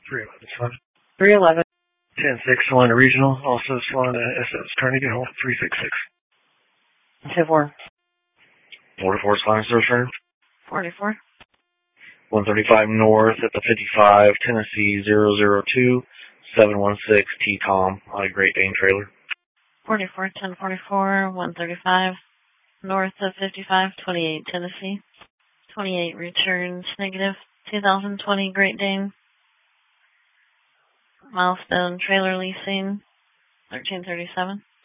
311, Solana. 311. 10-6, Solana Regional. Also Solana SS Carnegie Hall, 366. 2-4. 44, Solana Service Center. 44. 135 North at the 55, Tennessee 002, 716 T-Tom on a Great Dane trailer. 44, 1044, 135, north of 55, 28 Tennessee. 28 returns negative, 2020 Great Dane. Milestone Trailer Leasing, 1337.